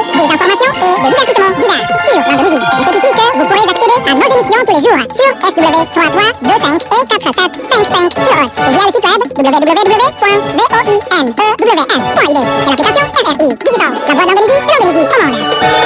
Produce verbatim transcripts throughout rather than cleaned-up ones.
des informations et des divertissements divers sur l'Indonésie. Et c'est ici que vous pourrez accéder à nos émissions tous les jours sur S W trois trois deux cinq et quatre sept cinq cinq kilohertz ou via le site web w w w point voinews point I D et l'application R R I Digital, la voix d'Indonésie, l'Indonésie au monde.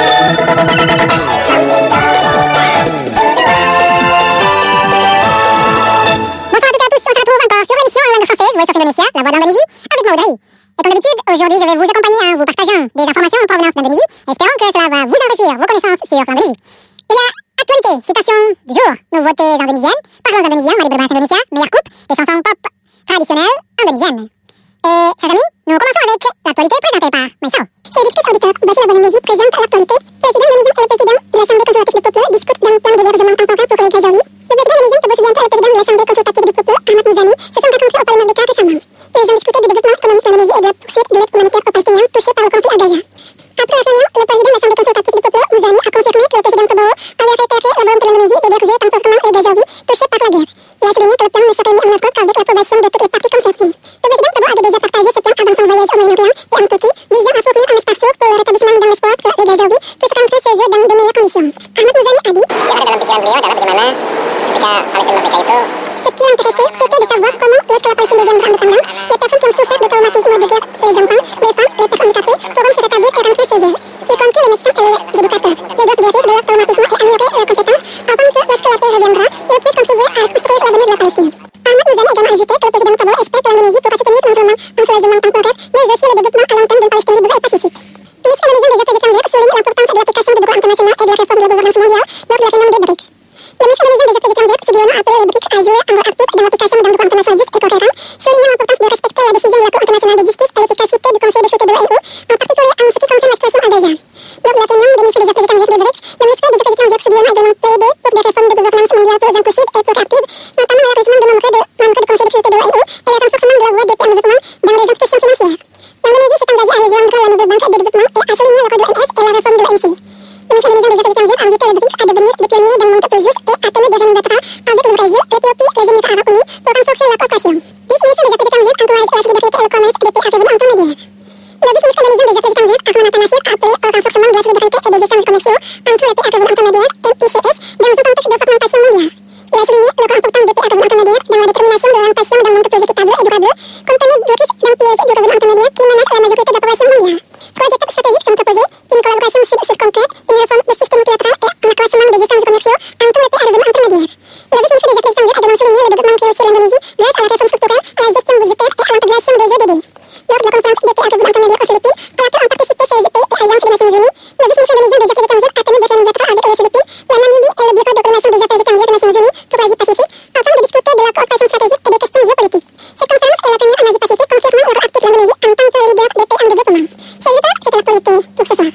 Bonsoir à toutes et à tous, on se retrouve encore sur l'émission en langue française Voice of Indonesia, la voix d'Indonésie, avec Maud Rai. Et comme d'habitude, aujourd'hui je vais vous accompagner en vous partageant des informations en provenance d'Indonésie, espérant que cela va vous enrichir vos connaissances sur l'Indonésie. Il y a actualité, citation du jour, nouveautés indonésiennes, parlons indonésien, Mari Berbahasa Indonesia, meilleure coupe, des chansons pop traditionnelles indonésiennes. Et, chers amis, nous commençons avec l'actualité présentée par Maïsao. Chers auditrices auditeurs, voici la Indonésie présente l'actualité. Le président indonésien et le président de l'Assemblée consultative du peuple discutent d'un plan d'hébergement temporaire pour les Gazaouis. Le président indonésien, Prabowo Subianto, et le président de l'Assemblée consultative du peuple, Ahmad Muzani, se sont rencontrés au Parlement d'État récemment. Ils ont discuté du développement économique de l'Indonésie et de la poursuite de l'aide humanitaire aux Palestiniens touchés par le conflit à Gaza. Après la réunion, le président de l'Assemblée consultative du peuple, Muzani, a confirmé que le président Prabowo avait réitéré la volonté de l'Indonésie d'héberger temporairement les Gazaouis touchés par la guerre. Il a souligné que le plan ne serait mis en œuvre qu'avec l'approbation de toutes les parties concernées. Le président Prabowo avait déjà partagé ce plan avant son voyage au Moyen-Orient et en Turquie, visant à fournir un espace sûr pour le rétablissement dans l'espoir que les Gazaouis puissent rentrer chez eux dans de meilleures conditions. Ahmad Muzani a dit yang ada dalam pikiran beliau adalah bagaimana ketika Palestina merdeka itu ce qui l'intéressait, c'était de savoir comment, lorsque la Palestine deviendra indépendante, les personnes qui ont souffert de traumatisme de guerre, les enfants, les femmes, les personnes handicapées, pourront se rétablir et rentrer chez eux, y compris les médecins et les éducateurs. Ils doivent guérir de leur traumatisme et améliorer leurs compétences afin que, lorsque la paix reviendra, ils puissent contribuer à construire l'avenir de la Palestine. Ahmad Muzani a également ajouté que le président Prabowo espère que l'Indonésie pourra soutenir non seulement un soulagement temporaire, mais aussi le développement à long terme d'une Palestine libre et pacifique. Le ministre indonésien des Affaires étrangères souligne l'importance de l'application du droit international et de la réforme de la gouvernance mondiale lors de la réunion des B R I C S. Le ministre indonésien des Affaires étrangères, Sugiono, a appelé les B R I C S à jouer un rôle actif dans l'application d'un droit international juste et cohérent, soulignant l'importance de respecter la décision de la Cour internationale de justice et l'efficacité du Conseil de sécurité de l'O N U, en particulier en ce qui concerne la situation à Gaza. Lors de la réunion des ministres des Affaires étrangères des B R I C S, le ministre des Affaires étrangères, Sugiono, a également plaidé pour des réformes de gouvernance mondiale plus inclusives et plus rapides, notamment l'élargissement du nombre de membres du Conseil de sécurité de l'O N U et le renforcement de la voie des pays en développement dans les institutions financières. L'Indonésie s'est engagée à rejoindre la nouvelle banque de développement et a souligné le rôle de l'O M S et la réforme de l'O M C. Le ministre indonésien des Affaires étrangères a invité les B R I C S à devenir des pionniers dans le monde plus juste et à tenir des réunions bilatérales avec le Brésil, l'Éthiopie et les Émirats arabes unis pour renforcer la coopération. Vice-ministre des Affaires étrangères encourage la solidarité et le commerce des pays à revenu intermédiaire. Le vice-ministre indonésien des Affaires étrangères, Arman Atanasir, a appelé au renforcement de la solidarité et des échanges commerciaux entre les pays à revenu intermédiaire, M I C S, dans un contexte de fragmentation mondiale. Il a souligné le rôle important des pays à revenu intermédiaire dans la détermination de l'orientation d'un monde plus équitable et durable, compte tenu du risque d'empiéger du revenu intermédiaire qui menace la majorité de la population mondiale. Trois étapes stratégiques sont proposées, une collaboration concrète, une réforme du système multilatéral et un accroissement des échanges commerciaux entre les pays à revenu intermédiaire. Le vice-ministre des Affaires étrangères a également souligné le développement qui réussit l'Indonésie grâce à la réforme structurelle, à la gestion budgétaire et à l'intégration des O D D. Lors de la conférence des pays à revenu intermédiaire aux Philippines, à laquelle ont participé C S P et agences des Nations Unies, le vice-ministre indonésien des Affaires étrangères a tenu des réunions bilatérales avec les Philippines, la Namibie et le Bureau de coordination des Affaires étrangères des Nations Unies pour l'Asie-Pacifique, afin de discuter de la coopération stratégique et des questions géopolitiques. Cette conférence est la première en Asie-Pacifique confirmant le rôle actif de l'Indonésie en tant que leader des pays en développement. Salut, c'était l'actualité pour ce soir.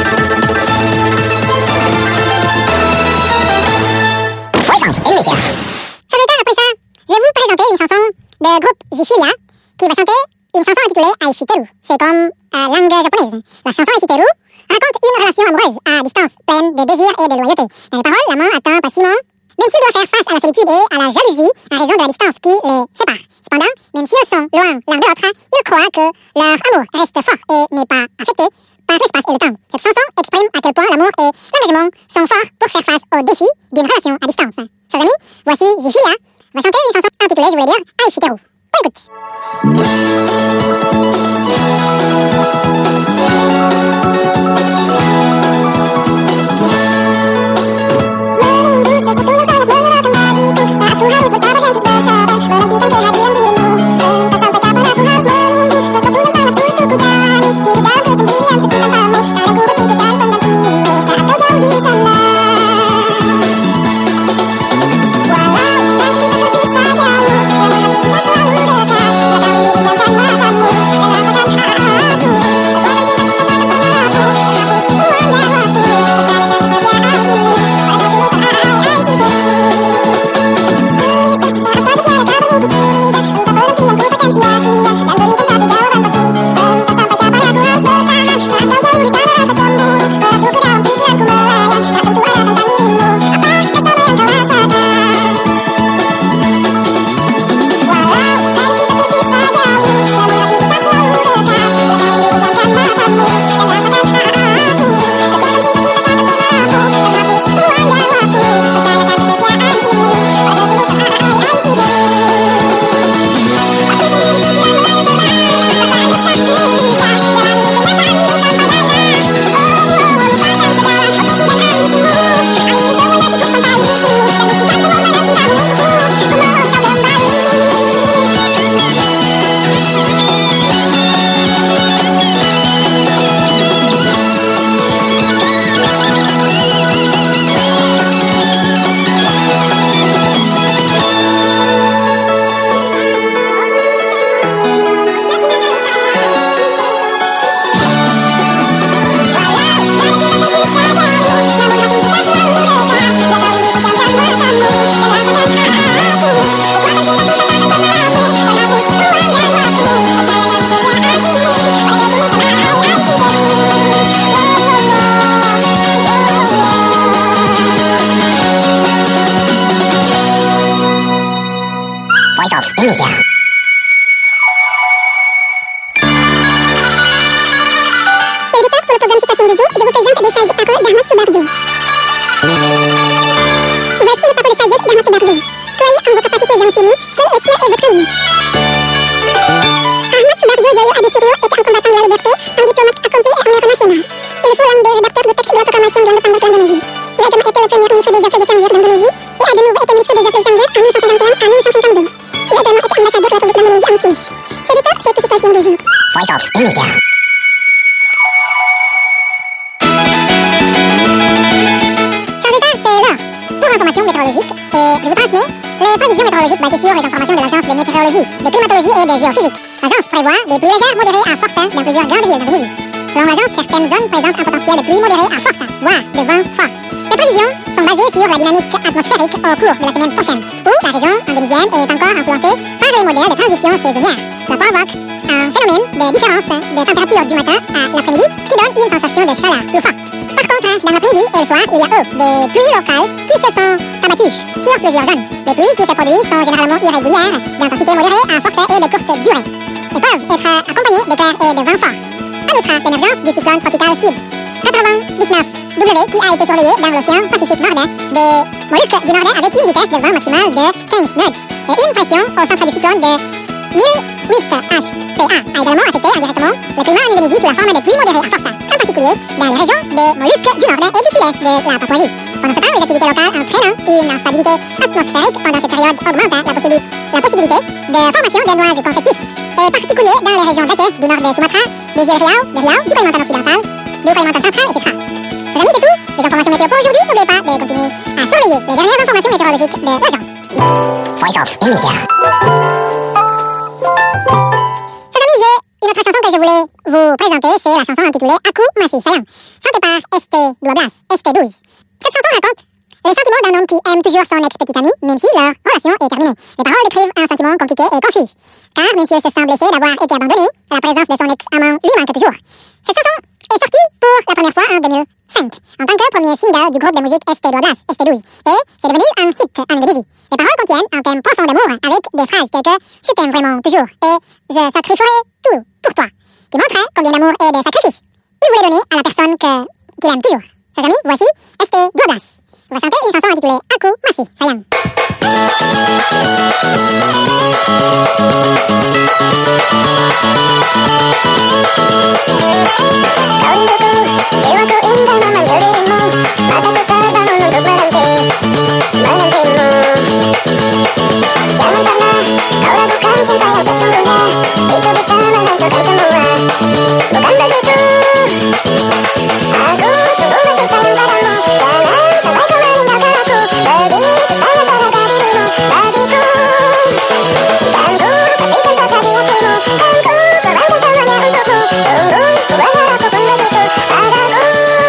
Chers auditeurs, après ça, je vais vous présenter une chanson de groupe Zephyria qui va chanter une chanson intitulée Aishiteru. C'est comme euh, langue japonaise. La chanson Aishiteru raconte une relation amoureuse à distance, pleine de désir et de loyauté. Dans les paroles, l'amant attend patiemment, même s'il doit faire face à la solitude et à la jalousie à raison de la distance qui les sépare. Cependant, même s'ils sont loin l'un de l'autre, ils croient que leur amour reste fort et n'est pas affecté par l'espace et le temps. Cette chanson exprime à quel point l'amour et l'engagement sont forts pour faire face aux défis d'une relation à distance. Chers amis, voici Zephyria va chanter une chanson intitulée, je voulais dire, Aishiteru. Bonne écoute. Walau nanti tak terpisah jauh, karena kita selalu Voici les paroles sages d'Ahmad Subarjo. Croyez en vos capacités infinies, seul le ciel est votre limite. Ahmad Subarjo Joyo Adisurio était un combattant de la liberté, un diplomate accompli et un héros national. Il fut l'un des rédacteurs de textes de la proclamation de l'indépendance d'Indonésie. Il a également été le premier ministre des Affaires étrangères d'Indonésie et a de nouveau été ministre des Affaires étrangères en mille neuf cent cinquante et un à mille neuf cent cinquante-deux. Il a également été ambassadeur de la République d'Indonésie en Suisse. C'est tout, c'est une citation du jour. Voice of Indonesia. Pour information météorologique, et je vous transmets les prévisions météorologiques basées sur les informations de l'Agence de météorologie, de climatologie et de géophysique. L'agence prévoit des pluies légères modérées à fortes dans plusieurs grandes villes d'Indonésie. Selon l'agence, certaines zones présentent un potentiel de pluie modérée à forte, voire de vent fort. Les prévisions sont basées sur la dynamique atmosphérique au cours de la semaine prochaine, où la région indonésienne est encore influencée par les modèles de transition saisonnière. Ça provoque un phénomène de différence de température du matin à l'après-midi qui donne une sensation de chaleur plus forte. Par contre, dans l'après-midi et le soir, il y a eux, des pluies locales qui se sont abattues sur plusieurs zones. Les pluies qui se produisent sont généralement irrégulières, d'intensité modérée à forte et de courte durée. Elles peuvent être accompagnées d'éclairs et de vents forts. En outre, l'émergence du cyclone tropical Sid quatre-vingt-dix-neuf W qui a été surveillé dans l'océan Pacifique Nord des Moluques du Nord avec une vitesse de vent maximale de quinze nœuds et une pression au centre du cyclone de mille huit H P A a également affecté indirectement le climat en Indonésie sous la forme de pluies modérées à fortes, en particulier dans les régions des Moluques du Nord et du Sud-Est de la Papouasie. Pendant ce temps, les activités locales entraînant une instabilité atmosphérique pendant cette période augmentent la, possibi la possibilité de formation de nuages convectifs, en particulier dans les régions d'Aceh, du nord de Sumatra, des îles Riau, de Riau, du Kalimantan occidental, du Kalimantan central, et cetera. Chers amis, c'est tout. Les informations météo pour aujourd'hui. N'oubliez pas de continuer à surveiller les dernières informations météorologiques de l'agence. Voice of Indonesia. Chers amis, j'ai une autre chanson que je voulais vous présenter. C'est la chanson intitulée Aku Masih Sayang, chantée par S T douze. S T douze. Cette chanson raconte les sentiments d'un homme qui aime toujours son ex-petite amie, même si leur relation est terminée. Les paroles décrivent un sentiment compliqué et confus, car même s'il se sent blessé d'avoir été abandonné, la présence de son ex-amant lui manque toujours. Cette chanson est sortie pour la première fois en deux mille cinq, en tant que premier single du groupe de musique S T douze, S T douze, et c'est devenu un hit en Indonésie. Les paroles contiennent un thème profond d'amour avec des phrases telles que « Je t'aime vraiment toujours » et « Je sacrifierai tout pour toi », qui montrent combien d'amour et de sacrifice il voulait donner à la personne qu'il aime toujours. Chers amis, voici S T douze. On va chanter une chanson intitulée Aku Masih Sayang. Kau rinduku, jiwaku indah memanggil dirimu, mataku terbangun untuk menanti, menantimu. Jangan pernah kau ragukan cinta yang sesungguhnya, itu bisa menentukan semua. Bukan begitu? Aku sungguh masih sayang padamu, jangan sampai kau meninggalkan aku. Begitu sangat berharga dirimu bagiku, dan ku pastikan saja di hatimu, kan ku korbankan semuanya untukmu. Sungguh ku berharap kau pun begitu padaku.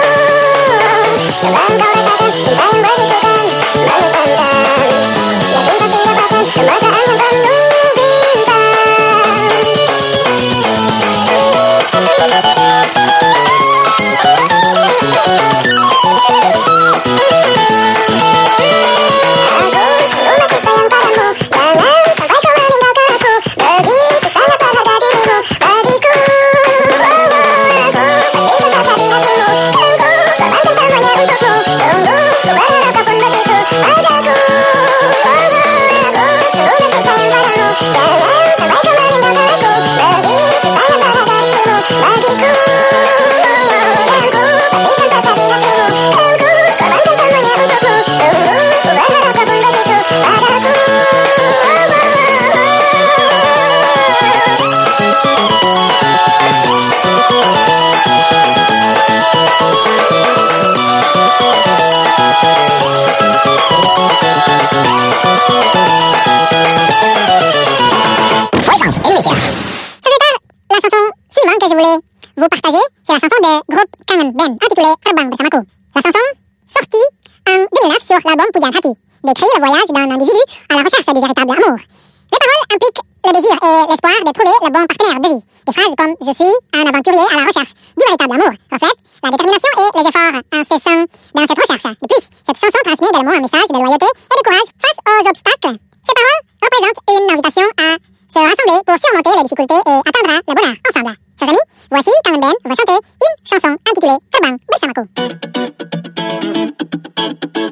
Coba engkau rasakan cinta yang begitu kan mengesankan, yakin pasti dapatkan kemesraan yang penuh bintang. Vous partager, c'est la chanson de groupe Kangen Band intitulée Terbang Bersamaku. La chanson, sortie en deux mille neuf sur l'album Pujan Hati, décrit le voyage d'un individu à la recherche du véritable amour. Les paroles impliquent le désir et l'espoir de trouver le bon partenaire de vie. Des phrases comme « Je suis un aventurier à la recherche du véritable amour » reflètent la détermination et les efforts incessants dans cette recherche. De plus, cette chanson transmet également un message de loyauté et de courage face aux obstacles. Ces paroles représentent une invitation à se rassembler pour surmonter les difficultés et atteindre le bonheur ensemble. Chers amis, voici Kangen Band va chanter une chanson intitulée Terbang Bersamaku.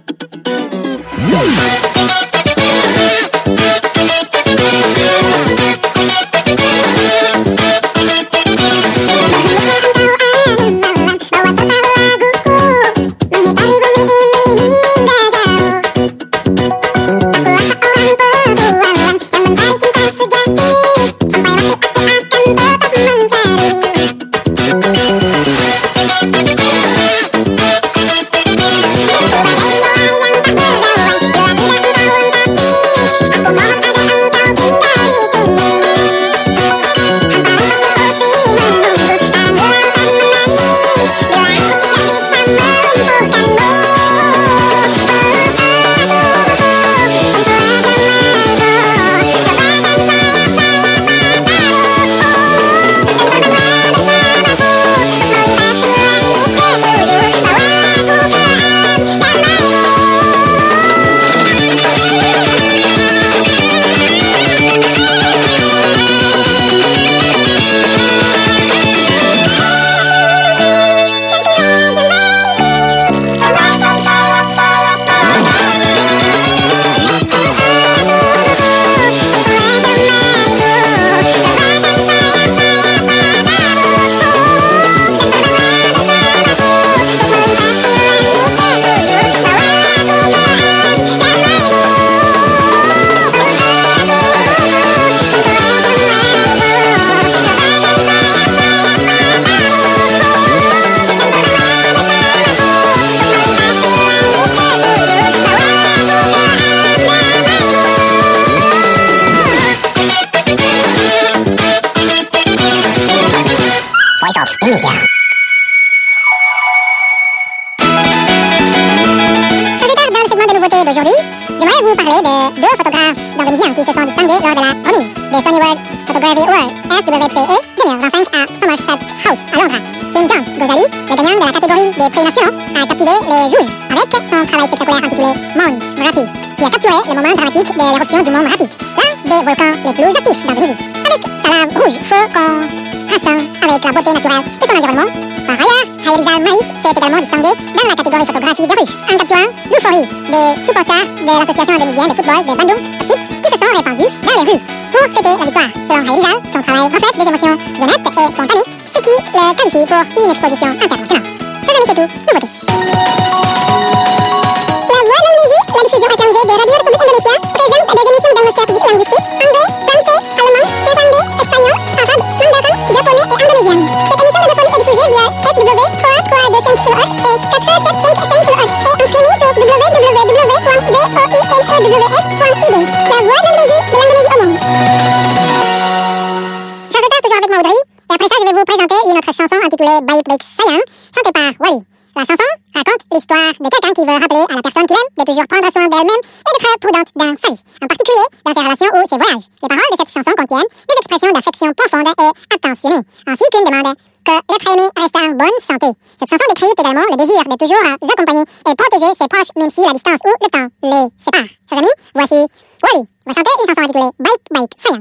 d'aujourd'hui, j'aimerais vous parler de deux photographes d'Indonésie qui se sont distingués lors de la remise des Sony World Photography Awards S W P E deux mille vingt-cinq à Somerset House à Londres. Sim Jones Ghazali, le gagnant de la catégorie des prix nationaux, a captivé les juges avec son travail spectaculaire intitulé Mount Merapi, qui a capturé le moment dramatique de l'éruption du mont Merapi, l'un des volcans les plus actifs d'Indonésie, avec sa lave rouge feu contrastant avec la beauté naturelle de son environnement. Par ailleurs, Hayrizal Maïs s'est également distingué dans la catégorie photographie de rue, en capturant l'euphorie des supporters de l'association indonésienne de football de Bandung Persib qui se sont répandus dans les rues pour fêter la victoire. Selon Hayrizal, son travail reflète des émotions honnêtes et spontanées, ce qui le qualifie pour une exposition internationale. Ça, jamais c'est tout. Nouveauté. La Voix de l'Indonésie, la diffusion acclamée de Radio République Indonésia, présente des émissions dans le cercle linguistique anglais, français, allemand, néerlandais, espagnol, arabe, mandarin, japonais et indonésien. Cette émission radiophonique est diffusée via S W trois trois deux cinq kilohertz et quatre sept cinq cinq kilohertz et en streaming sur w w w point voinews point i d. La Voix de l'Indonésie, de l'Indonésie au monde. Chers auditeurs, toujours avec moi Audrey, et après ça je vais vous présenter une autre chanson intitulée Baik Baik Sayang, chantée par Wally. La chanson raconte l'histoire de quelqu'un qui veut rappeler à la personne qu'il aime de toujours prendre soin d'elle-même et d'être prudente dans sa vie, en particulier dans ses relations ou ses voyages. Les paroles de cette chanson contiennent des expressions d'affection profonde et attentionnée, ainsi qu'une demande que l'être aimé reste en bonne santé. Cette chanson décrit également le désir de toujours accompagner et protéger ses proches, même si la distance ou le temps les sépare. Chers amis, voici Wally va chanter une chanson intitulée Baik Baik Sayang.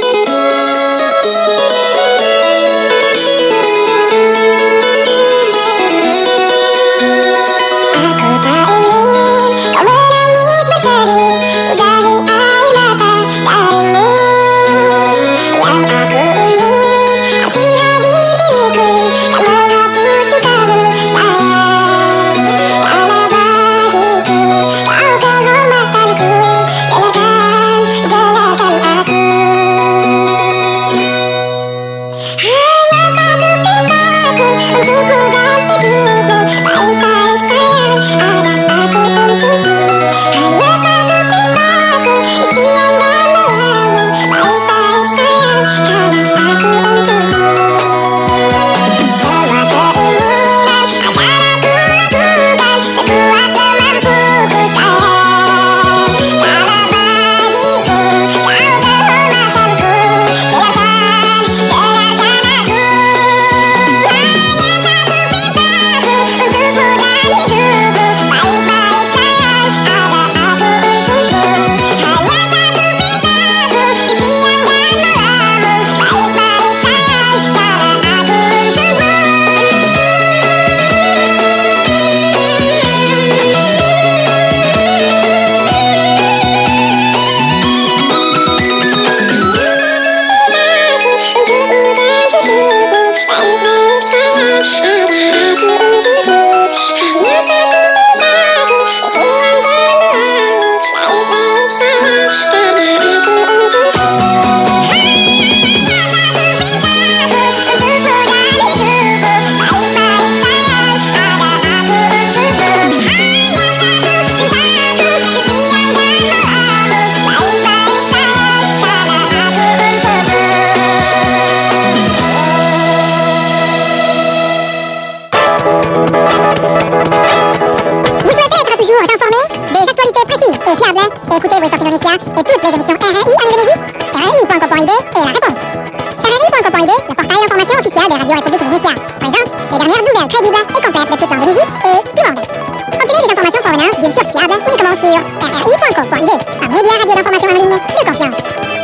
Écoutez Voice of Indonesia et toutes les émissions R R I en Indonésie. R R I point com point I D est la réponse. R R I point com point I D, le portail d'information officiel de Radio République Indonésia, présente les dernières nouvelles crédibles et complètes de toute l'Indonésie et du monde. Obtenez des informations provenant d'une source fiable uniquement sur R R I point com point I D, un média radio d'information en ligne de confiance.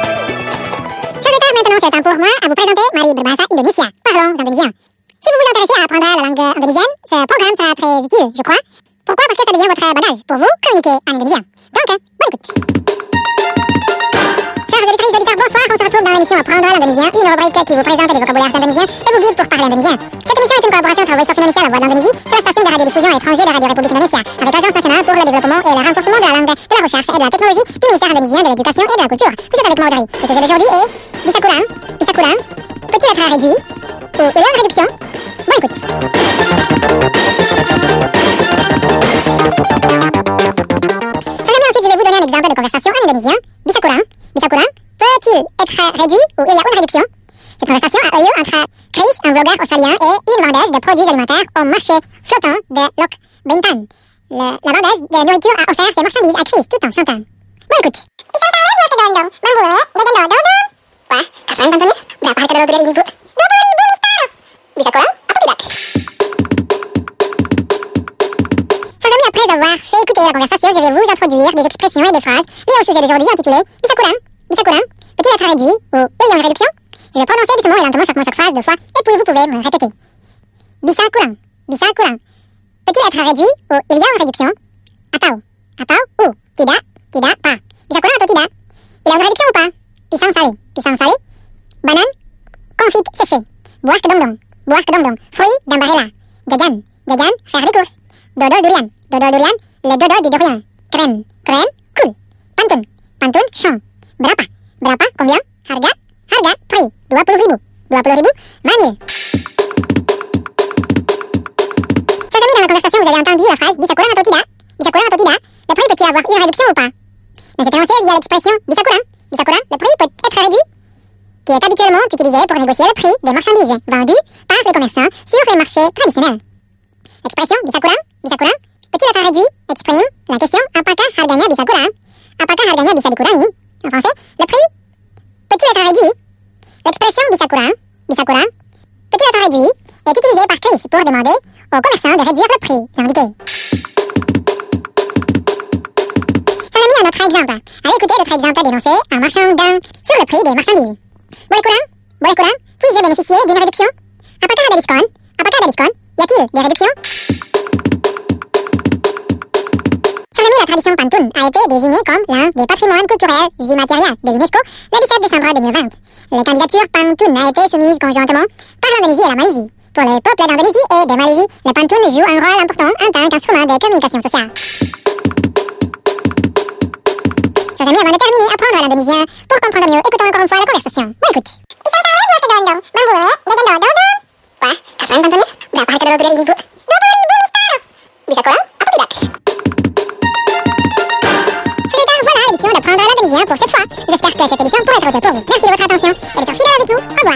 Chers auditeurs, maintenant c'est le temps pour moi à vous présenter Mari Berbahasa Indonesia. Parlons indonésien. Si vous vous intéressez à apprendre la langue indonésienne, ce programme sera très utile, je crois. Pourquoi? Parce que ça devient votre bagage pour vous communiquer en indonésien. Donc, bonne écoute. Chers auditeurs et auditeurs, bonsoir. On se retrouve dans l'émission Apprendre l'indonésien, une rubrique qui vous présente des vocabulaires indonésiens et vous guide pour parler indonésien. Cette émission est une collaboration entre Voice of Indonesia, la voix d'Indonésie, sur la station de radiodiffusion étrangère de Radio République Indonésia, avec l'Agence nationale pour le développement et le renforcement de la langue, de la recherche et de la technologie du ministère indonésien de l'éducation et de la culture. Vous êtes avec moi, Audrey. Le sujet d'aujourd'hui est Bisakuran. Bisakuran. Peut-il être réduit? Ou il y a une réduction? Bonne écoute. Ensuite, je vais vous donner un exemple de conversation en indonésien. Bisakuran. Bisakuran. Peut-il être réduit ou il y a une réduction? Cette conversation a eu lieu entre Chris, un blogueur australien, et une vendeuse de produits alimentaires au marché flottant de Lok Bintan. Le, la vendeuse de nourriture a offert ses marchandises à Chris tout en chantant. Bon, écoute. Chers amis, après avoir fait écouter la conversation, je vais vous introduire des expressions et des phrases liées au sujet d'aujourd'hui intitulé Bisakuran. Bisakuran, peut-il être réduit ou il y a une réduction? Je vais prononcer doucement et lentement chaque mot, chaque phrase deux fois, et puis vous pouvez me répéter. Bisakuran, Bisakuran. Peut-il être réduit ou il y a une réduction? Atau, atau ou tidak, tidak, pas. Bisakuran atau tidak? Il y a une réduction ou pas? Pisang sari, pisang sari. Banane, confite séchée. Buah kedongdong, buah kedongdong. Fruit d'ambarella. Jajan, jajan, faire des courses. Dodol durian, dodol durian, le dodo du durian. Keren, keren, cool. Pantun, pantun, chant. Berapa, berapa, combien? Harga, harga, prix. dua puluh ribu, dua puluh ribu, vingt mille. Chers amis, dans la conversation, vous avez entendu la phrase Bisakuran atau tidak? Bisakuran atau tidak? Le prix peut-il avoir une réduction ou pas? Dans cet énoncé, il y a l'expression Bisakuran. Bisakuran, le prix peut être réduit, qui est habituellement utilisé pour négocier le prix des marchandises vendues par les commerçants sur les marchés traditionnels. L'expression Bisakuran, Bisakuran, peut-il être réduit, exprime la question Apakah harganya Bisakuran? Apakah harganya bisa dikurangi? En français, le prix peut-il être réduit? L'expression Bisakuran, Bisakuran, peut-il être réduit, est utilisée par Chris pour demander aux commerçants de réduire le prix indiqué. Chers amis, un autre exemple. Allez écouter l'autre exemple dénoncé en marchand d'un sur le prix des marchandises. Boleh kurang? Boleh kurang? Puis-je bénéficier d'une réduction? Apakah ada diskon? Apakah ada diskon? Y a-t-il des réductions? Chers amis, la tradition pantun a été désignée comme l'un des patrimoines culturels immatériels de l'UNESCO le dix-sept décembre deux mille vingt. Les candidatures pantun a été soumises conjointement par l'Indonésie et la Malaisie. Pour le peuple d'Indonésie et de Malaisie, le pantun joue un rôle important en tant qu'instrument de communication sociale. Chers amis, avant de terminer, apprendre l'indonésien pour comprendre mieux, écoutons encore une fois la conversation. Bon, écoute. Wah, keren pantunnya. Berapa harga dodol durian ibu? dua puluh ribu, mister. Bisa kurang atau tidak? Chers auditeurs, voilà l'émission d'apprendre l'indonésien pour cette fois. J'espère que cette émission pourra être utile pour vous. Merci de votre attention et d'être fidèle avec nous. Au revoir.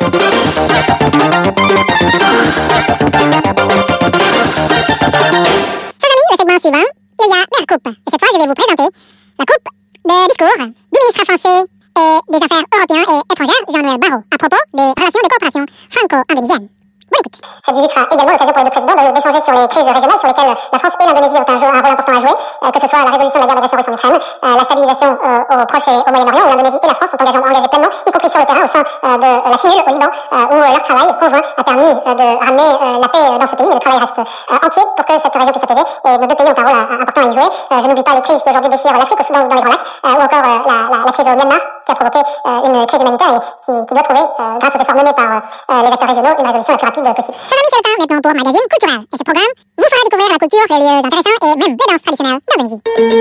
Chers amis, le segment suivant, il y a la coupe. Et cette fois, je vais vous présenter la coupe de discours du ministre français et des Affaires européennes et étrangères, Jean-Noël Barrot, à propos des relations de coopération franco-indonésienne. Bon, écoute. Cette visite sera également l'occasion pour les deux présidents d'échanger sur les crises régionales sur lesquelles la France et l'Indonésie ont un, jeu, un rôle important à jouer, euh, que ce soit la résolution de la guerre d'agression russe en Ukraine, euh, la stabilisation euh, au Proche et au Moyen-Orient, où l'Indonésie et la France sont engagés, engagés pleinement, y compris sur le terrain au sein euh, de la FINUL au Liban, euh, où euh, leur travail conjoint a permis euh, de ramener euh, la paix dans ce pays, mais le travail reste euh, entier pour que cette région puisse s'apaiser, et nos deux pays ont un rôle euh, important à y jouer. Euh, je n'oublie pas les crises qui aujourd'hui déchirent l'Afrique, au Soudan, dans les Grands Lacs, euh, ou encore euh, la, la, la crise au Myanmar, qui a provoqué euh, une crise humanitaire et qui, qui doit trouver, euh, grâce aux efforts menés par euh, les acteurs régionaux, une résolution la plus rapide possible. Chers amis, c'est le temps maintenant pour Magazine Culturel. Et ce programme vous fera découvrir la culture, les lieux intéressants et même les danses traditionnelles d'Indonésie.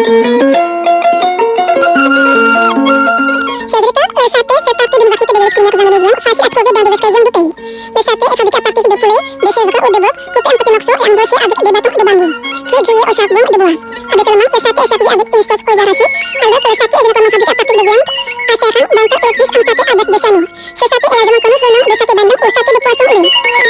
Chers auditeurs, le saté fait partie d'une variété de légumes culinaires indonésiens facile à trouver dans diverses régions du pays. Le saté est fabriqué à partir de poulet, de chèvre ou de bœuf, coupé en petits morceaux et embauché avec des bâtons de bambou, puis grillé au charbon de bois. Habituellement, le saté est servi avec une sauce aux arachides, alors que le saté est généralement fabriqué à partir de viande, acéram, bantut et cuit en saté à base de chameau. Ce saté est largement connu sous le nom de saté bandung ou saté de poisson lit.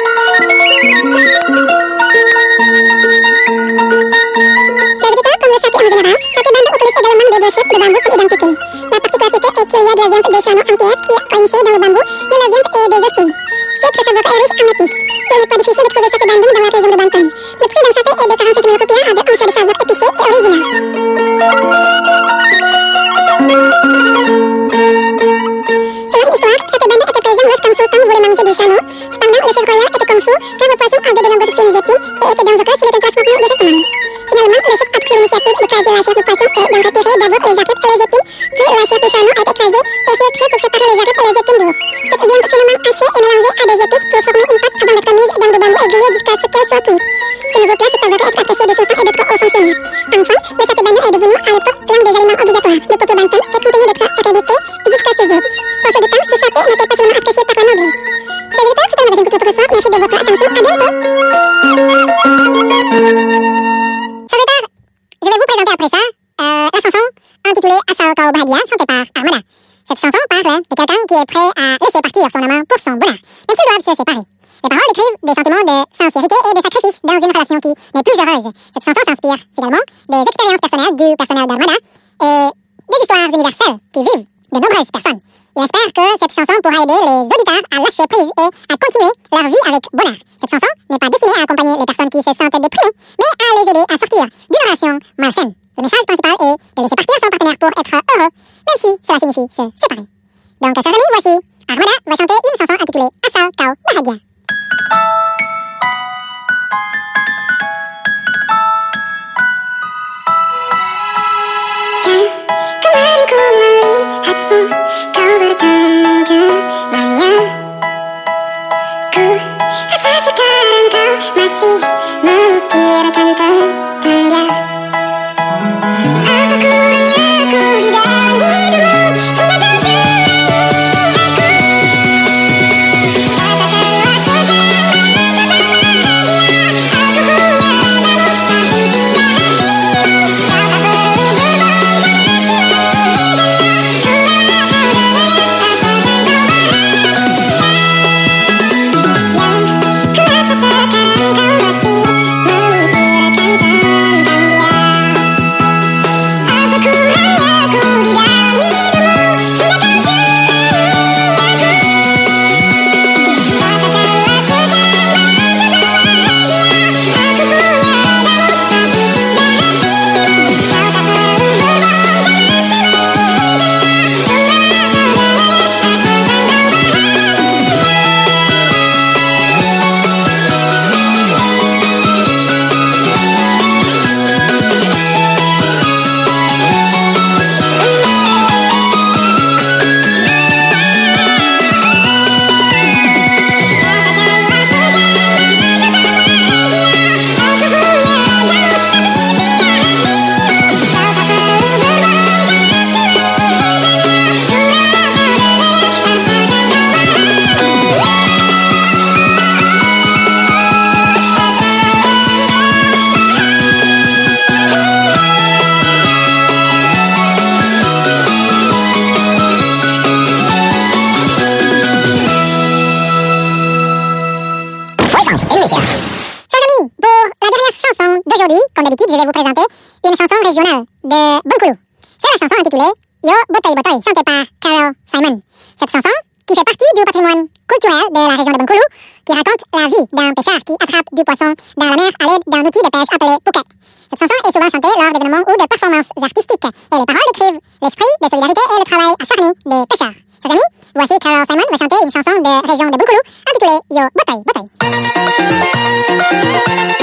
Chers auditeurs, comme le saté en général, saté bandung utilise également des brochettes de bambou comme identité. La particularité est qu'il y a de la viande de chameau entière qui est coincée dans le bambou, mais la viande est des osseilles. Cette recette est riche en épices. Il n'est pas difficile de trouver saté bandung dans la région de Banten. Le prix d'un saté est de quarante-cinq mille rupiah avec un choix de saveur épicé et original. Selon l'histoire, saté bandung était présent lorsqu'un sultan voulait manger du chameau. Cependant, le chef royal était confus car le poisson avait de nombreuses fines épines et était dangereux s'il était transformé directement. Finalement, le chef a pris l'initiative d'écraser la chair du poisson et d'en retirer d'abord les arêtes et les épines, puis la chair du chameau est écrasée et filtrée pour séparer les arêtes et les épines de l'eau. Cette viande finement hachée est mélangée à des épices pour former une pâte avant d'être mise dans le bambou et grillée jusqu'à ce qu'elle soit cuite. Ce nouveau plat s'est avéré être apprécié de sultans et d'autres hauts fonctionnaires. Enfin, le saté bandung est devenu à l'époque l'un des aliments obligatoires. Le peuple banten est continue d'être hérédité jusqu'à ce jour. Au fil du temps, ce saté n'était pas seulement apprécié par la noblesse. Chers auditeurs, c'était le magazine Culture pour ce soir. Merci de votre attention. À bientôt. Chers auditeurs, je vais vous présenter après ça euh, la chanson intitulée Asal Kau Bahagia, chantée par Armada. Cette chanson parle de quelqu'un qui est prêt à laisser partir son amant pour son bonheur, même s'ils doivent se séparer. Les paroles décrivent des sentiments de sincérité et de sacrifice dans une relation qui n'est plus heureuse. Cette chanson s'inspire également des expériences personnelles du personnel d'Armada et des histoires universelles qui vivent de nombreuses personnes. Il espère que cette chanson pourra aider les auditeurs à lâcher prise et à continuer leur vie avec bonheur. Cette chanson n'est pas destinée à accompagner les personnes qui se sentent déprimées, mais à les aider à sortir d'une relation malsaine. Le message principal est de laisser partir son partenaire pour être heureux, même si cela signifie se séparer. Donc, chers amis, voici Armada va chanter une chanson intitulée Asal Kau Bahagia. Kemarin ku melihatmu, kau bertemu dengannya. Ku rasa sekarang kau masih memikirkan tentang dia. Apa kurangnya aku di dalam hidupmu hingga kau sayang aku. Katakanlah sekarang bahagia. Aku punya padamu tapi tidak hatimu. Kau tak perlu berbangga. Aujourd'hui, comme d'habitude, je vais vous présenter une chanson régionale de Bengkulu. C'est la chanson intitulée Yo Botoy Botoy, chantée par Carol Simon. Cette chanson, qui fait partie du patrimoine culturel de la région de Bengkulu, qui raconte la vie d'un pêcheur qui attrape du poisson dans la mer à l'aide d'un outil de pêche appelé Phuket. Cette chanson est souvent chantée lors d'événements ou de performances artistiques, et les paroles décrivent l'esprit de solidarité et le travail acharné des pêcheurs. Chers amis, voici Carol Simon va chanter une chanson de région de Bengkulu intitulée Yo Botoy Botoy.